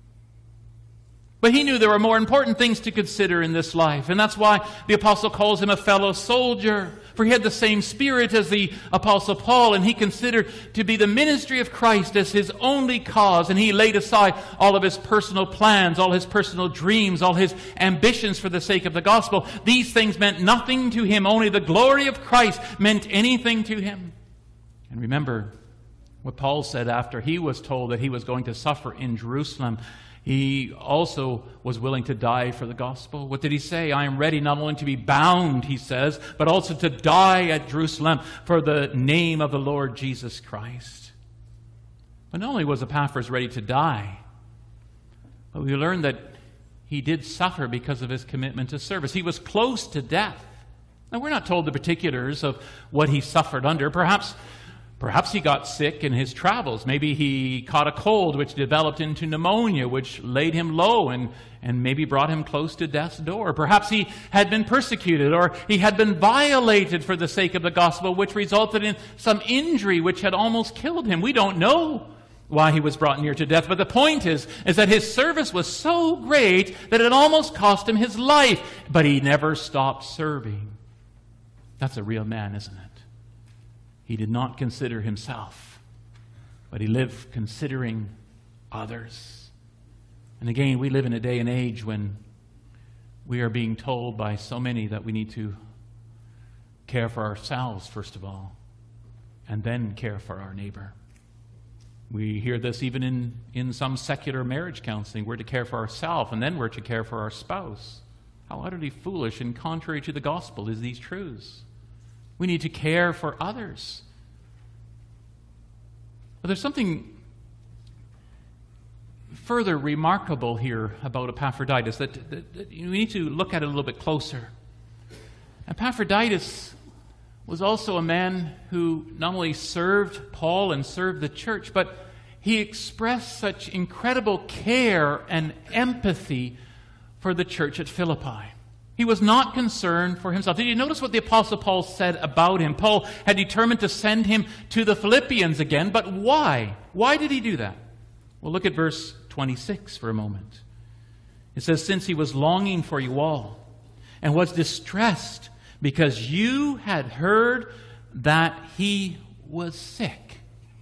But he knew there were more important things to consider in this life. And that's why the apostle calls him a fellow soldier. For he had the same spirit as the apostle Paul, and he considered to be the ministry of Christ as his only cause. And he laid aside all of his personal plans, all his personal dreams, all his ambitions for the sake of the gospel. These things meant nothing to him. Only the glory of Christ meant anything to him. And remember what Paul said after he was told that he was going to suffer in Jerusalem. He also was willing to die for the gospel. What did he say? I am ready not only to be bound, he says, but also to die at Jerusalem for the name of the Lord Jesus Christ. But not only was Epaphras ready to die, but we learned that he did suffer because of his commitment to service. He was close to death. Now, we're not told the particulars of what he suffered under. Perhaps Perhaps he got sick in his travels. Maybe he caught a cold which developed into pneumonia, which laid him low and, and maybe brought him close to death's door. Perhaps he had been persecuted, or he had been violated for the sake of the gospel, which resulted in some injury which had almost killed him. We don't know. why he was brought near to death. But the point is, is that his service was so great that it almost cost him his life. But he never stopped serving. That's a real man, isn't it? He did not consider himself, but he lived considering others. And again, we live in a day and age when we are being told by so many that we need to care for ourselves, first of all, and then care for our neighbor. We hear this even in, in some secular marriage counseling. We're to care for ourselves, and then we're to care for our spouse. How utterly foolish and contrary to the gospel is these truths. We need to care for others. But there's something further remarkable here about Epaphroditus that, that, that we need to look at it a little bit closer. Epaphroditus was also a man who not only served Paul and served the church, but he expressed such incredible care and empathy for the church at Philippi. He was not concerned for himself. Did you notice what the Apostle Paul said about him? Paul had determined to send him to the Philippians again, but why? Why did he do that? Well, look at verse twenty-six for a moment. It says, "Since he was longing for you all and was distressed because you had heard that he was sick."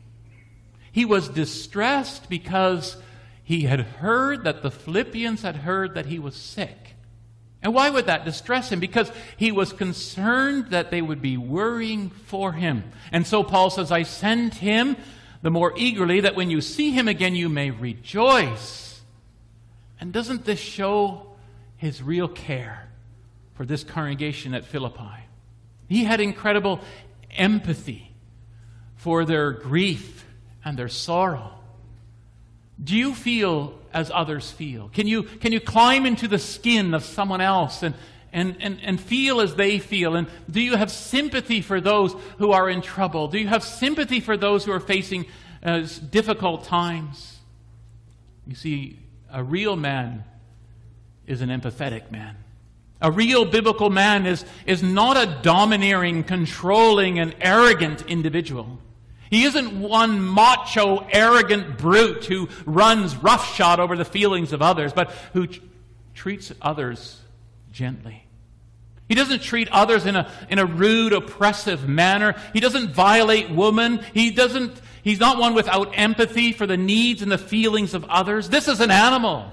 He was distressed because he had heard that the Philippians had heard that he was sick. And why would that distress him? Because he was concerned that they would be worrying for him. And so Paul says, "I send him the more eagerly that when you see him again you may rejoice." And doesn't this show his real care for this congregation at Philippi? He had incredible empathy for their grief and their sorrow. Do you feel as others feel? Can you, can you climb into the skin of someone else and, and, and, and feel as they feel? And do you have sympathy for those who are in trouble? Do you have sympathy for those who are facing uh, difficult times? You see, a real man is an empathetic man. A real biblical man is, is not a domineering, controlling, and arrogant individual. He isn't one macho, arrogant brute who runs roughshod over the feelings of others, but who t- treats others gently. He doesn't treat others in a, in a rude, oppressive manner. He doesn't violate women. He doesn't, he's not one without empathy for the needs and the feelings of others. This is an animal.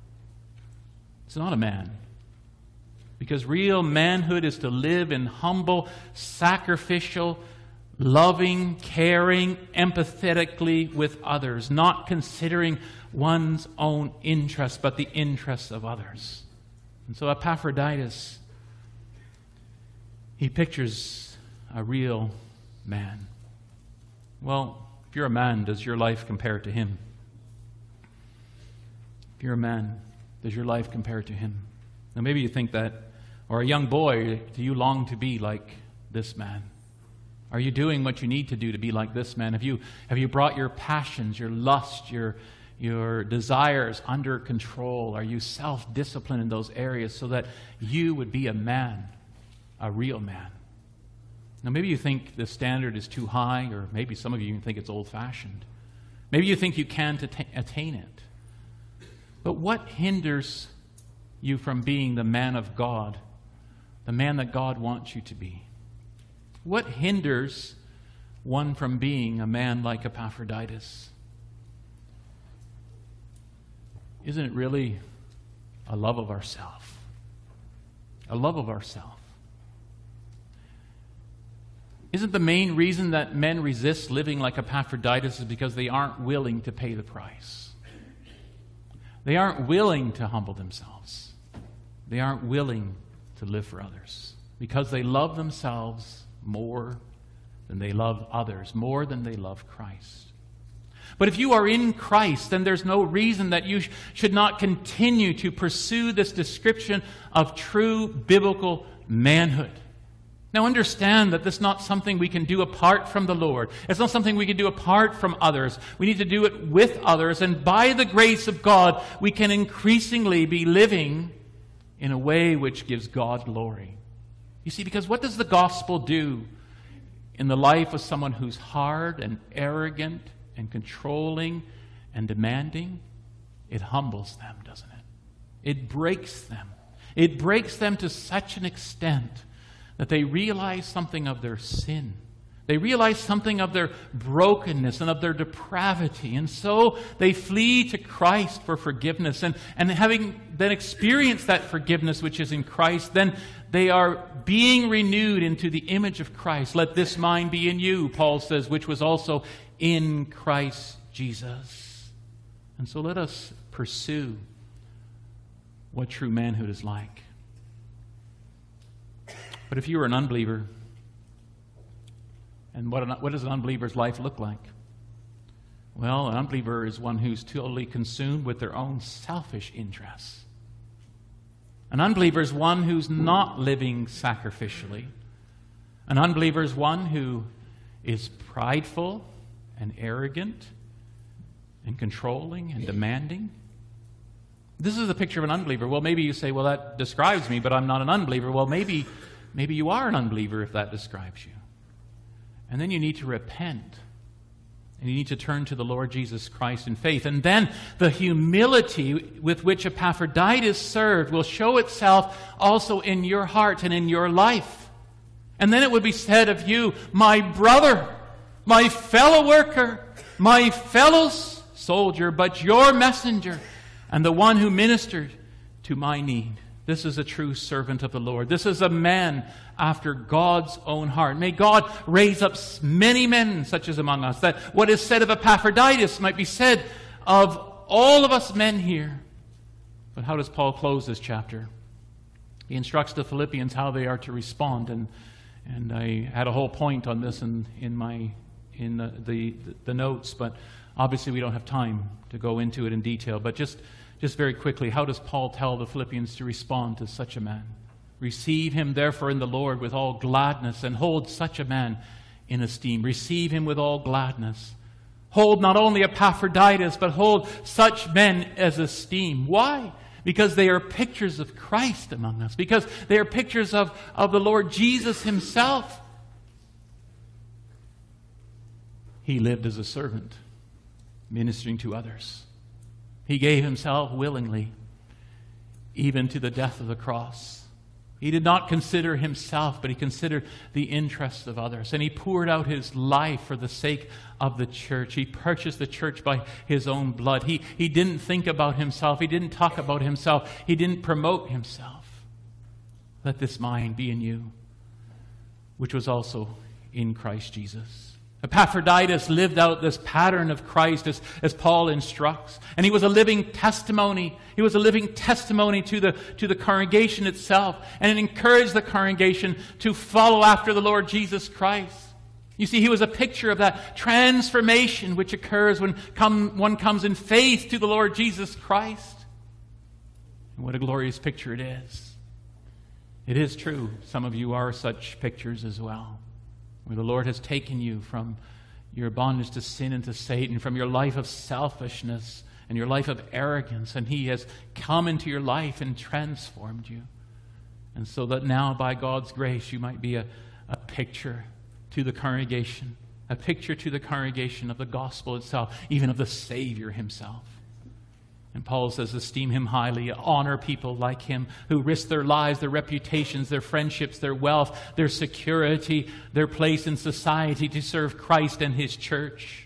It's not a man. Because real manhood is to live in humble, sacrificial, loving, caring, empathetically with others, not considering one's own interests, but the interests of others. And so Epaphroditus, he pictures a real man. Well, if you're a man, does your life compare to him? If you're a man, does your life compare to him? Now maybe you think that, or a young boy, do you long to be like this man? Are you doing what you need to do to be like this man? Have you, have you brought your passions, your lust, your, your desires under control? Are you self-disciplined in those areas so that you would be a man, a real man? Now maybe you think the standard is too high, or maybe some of you even think it's old-fashioned. Maybe you think you can't attain it. But what hinders you from being the man of God, the man that God wants you to be? What hinders one from being a man like Epaphroditus? Isn't it really a love of ourself? A love of ourself. Isn't the main reason that men resist living like Epaphroditus is because they aren't willing to pay the price? They aren't willing to humble themselves. They aren't willing to live for others because they love themselves more than they love others, more than they love Christ. But if you are in Christ, then there's no reason that you sh- should not continue to pursue this description of true biblical manhood. Now understand that this is not something we can do apart from the Lord. It's not something we can do apart from others. We need to do it with others, and by the grace of God, we can increasingly be living in a way which gives God glory. You see, because what does the gospel do in the life of someone who's hard and arrogant and controlling and demanding, it humbles them, doesn't it? It breaks them. It breaks them to such an extent that they realize something of their sin. They realize something of their brokenness and of their depravity. And so they flee to Christ for forgiveness. And, and having then experienced that forgiveness which is in Christ, then they are being renewed into the image of Christ. Let this mind be in you, Paul says, which was also in Christ Jesus. And so let us pursue what true manhood is like. But if you are an unbeliever, and what, an, what does an unbeliever's life look like? Well, an unbeliever is one who's totally consumed with their own selfish interests. An unbeliever is one who's not living sacrificially. An unbeliever is one who is prideful and arrogant and controlling and demanding. This is a picture of an unbeliever. Well, maybe you say, well, that describes me, but I'm not an unbeliever. Well, maybe, maybe you are an unbeliever if that describes you. And then you need to repent. And you need to turn to the Lord Jesus Christ in faith. And then the humility with which Epaphroditus served will show itself also in your heart and in your life. And then it would be said of you, my brother, my fellow worker, my fellow soldier, but your messenger, and the one who ministered to my need. This is a true servant of the Lord. This is a man after God's own heart. May God raise up many men such as among us, that what is said of Epaphroditus might be said of all of us men here. But how does Paul close this chapter? He instructs the Philippians how they are to respond, and and I had a whole point on this in in my in the the, the notes, but obviously we don't have time to go into it in detail. But just Just very quickly, how does Paul tell the Philippians to respond to such a man? Receive him therefore in the Lord with all gladness, and hold such a man in esteem. Receive him with all gladness. Hold not only Epaphroditus, but hold such men as esteem. Why? Because they are pictures of Christ among us. Because they are pictures of, of the Lord Jesus himself. He lived as a servant, ministering to others. He gave himself willingly, even to the death of the cross. He did not consider himself, but he considered the interests of others. And he poured out his life for the sake of the church. He purchased the church by his own blood. He, he didn't think about himself. He didn't talk about himself. He didn't promote himself. Let this mind be in you, which was also in Christ Jesus. Epaphroditus lived out this pattern of Christ as, as Paul instructs. And he was a living testimony. He was a living testimony to the, to the congregation itself. And it encouraged the congregation to follow after the Lord Jesus Christ. You see, he was a picture of that transformation which occurs when come, one comes in faith to the Lord Jesus Christ. And what a glorious picture it is. It is true. Some of you are such pictures as well, where the Lord has taken you from your bondage to sin and to Satan, from your life of selfishness and your life of arrogance, and he has come into your life and transformed you. And so that now, by God's grace, you might be a, a picture to the congregation, a picture to the congregation of the gospel itself, even of the Savior himself. And Paul says, esteem him highly, honor people like him who risk their lives, their reputations, their friendships, their wealth, their security, their place in society to serve Christ and his church.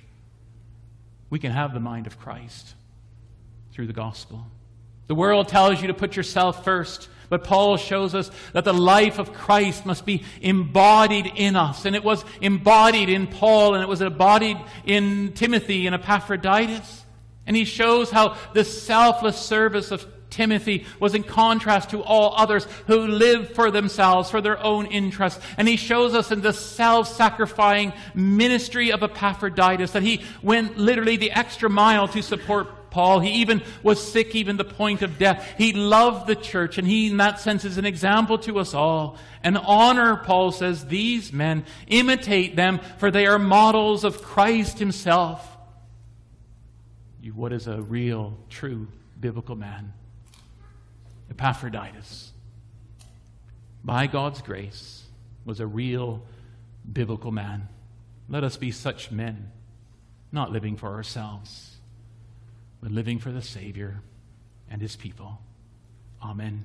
We can have the mind of Christ through the gospel. The world tells you to put yourself first, but Paul shows us that the life of Christ must be embodied in us. And it was embodied in Paul, and it was embodied in Timothy and Epaphroditus. And he shows how the selfless service of Timothy was in contrast to all others who lived for themselves, for their own interests. And he shows us in the self-sacrificing ministry of Epaphroditus that he went literally the extra mile to support Paul. He even was sick, even the point of death. He loved the church, and he, in that sense, is an example to us all. And honor, Paul says, these men, imitate them, for they are models of Christ himself. What is a real, true, biblical man? Epaphroditus, by God's grace, was a real, biblical man. Let us be such men not living for ourselves, but living for the Savior and his people. Amen.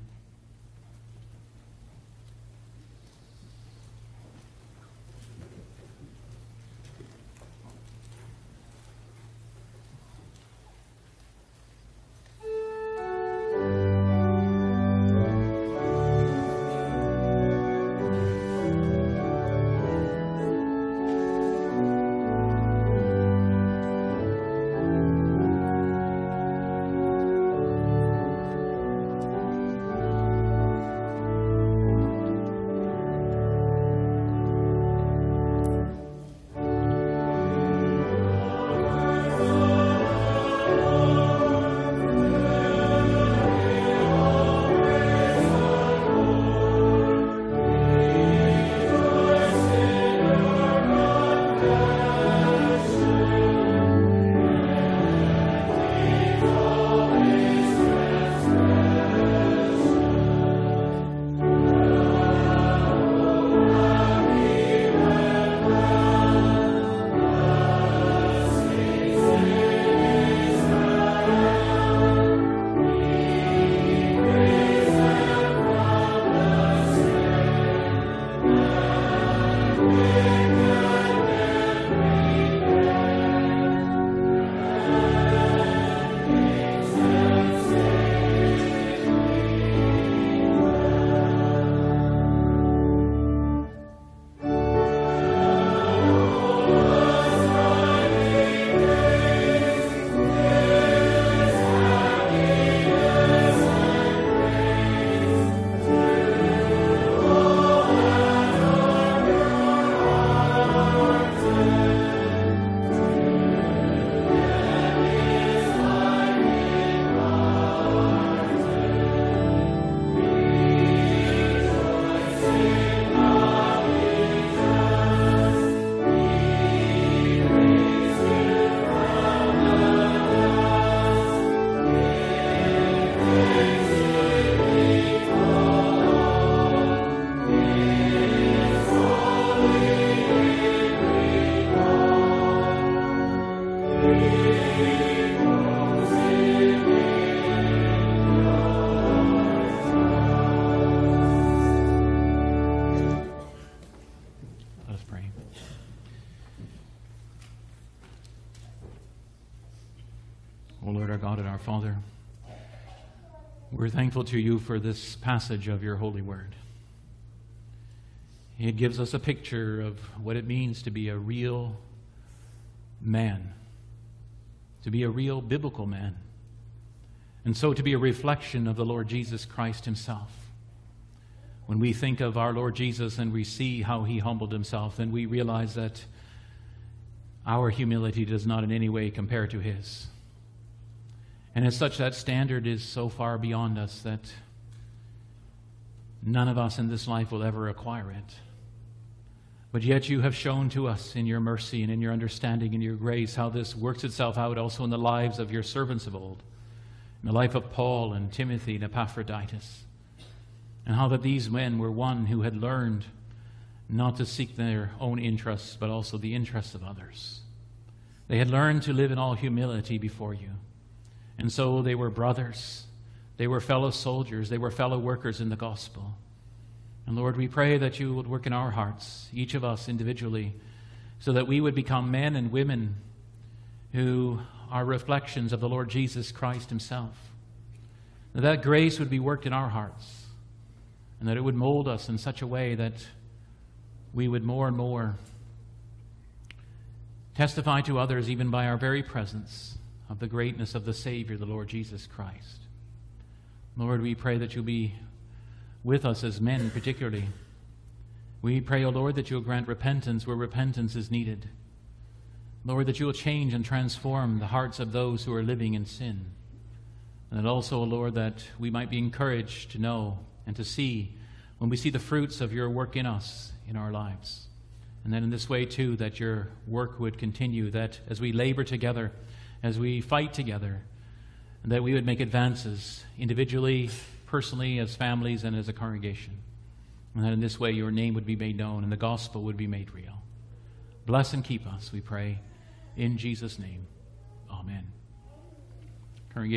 Father, we're thankful to you for this passage of your holy word. It gives us a picture of what it means to be a real man, to be a real biblical man, and so to be a reflection of the Lord Jesus Christ himself. When we think of our Lord Jesus and we see how he humbled himself, then we realize that our humility does not in any way compare to his. And as such, that standard is so far beyond us that none of us in this life will ever acquire it. But yet you have shown to us in your mercy and in your understanding and your grace how this works itself out also in the lives of your servants of old, in the life of Paul and Timothy and Epaphroditus, and how that these men were one who had learned not to seek their own interests, but also the interests of others. They had learned to live in all humility before you. And so they were brothers, they were fellow soldiers, they were fellow workers in the gospel. And Lord, we pray that you would work in our hearts, each of us individually, so that we would become men and women who are reflections of the Lord Jesus Christ himself. That that grace would be worked in our hearts, and that it would mold us in such a way that we would more and more testify to others, even by our very presence, of the greatness of the Savior, the Lord Jesus Christ. Lord, we pray that you'll be with us as men particularly. We pray, O Lord, that you'll grant repentance where repentance is needed. Lord, that you'll change and transform the hearts of those who are living in sin. And that also, O Lord, that we might be encouraged to know and to see when we see the fruits of your work in us, in our lives. And then in this way, too, that your work would continue, that as we labor together, as we fight together, that we would make advances individually, personally, as families, and as a congregation. And that in this way your name would be made known and the gospel would be made real. Bless and keep us, we pray. In Jesus' name, amen.